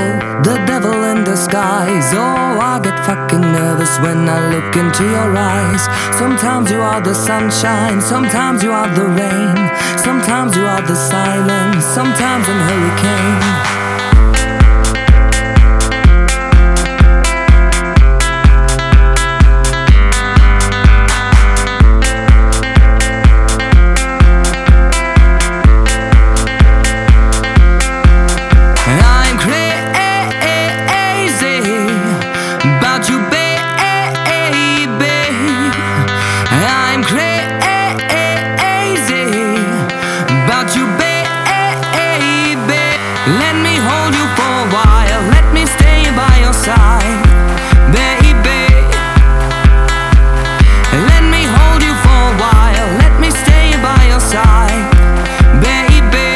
devil in disguise. Oh, I get fucking nervous when I look into your eyes. Sometimes you are the sunshine, sometimes you are the rain, sometimes you are the silence, sometimes a hurricane. Let me hold you for a while, let me stay by your side, baby. Let me hold you for a while, let me stay by your side, baby.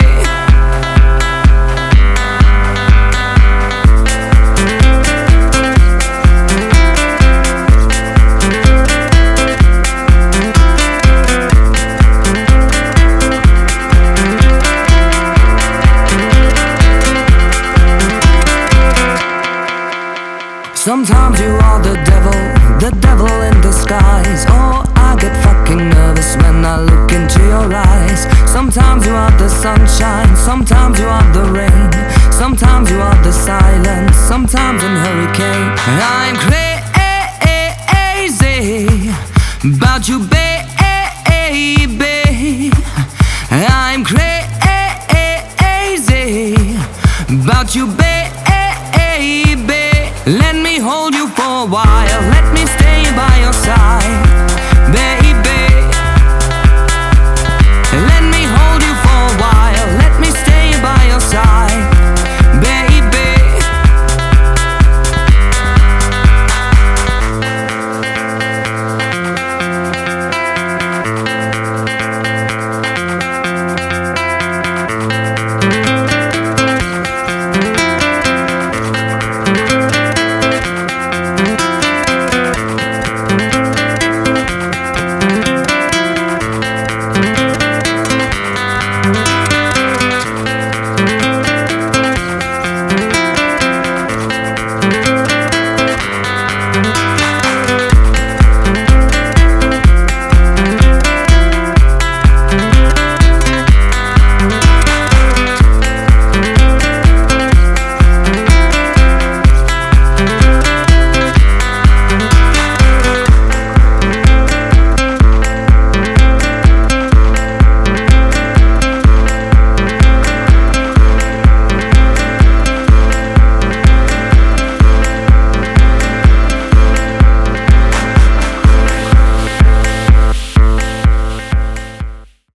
Sometimes you are the devil in disguise. Oh, I get fucking nervous when I look into your eyes. Sometimes you are the sunshine, sometimes you are the rain, sometimes you are the silence, sometimes a hurricane. I'm crazy about you, baby.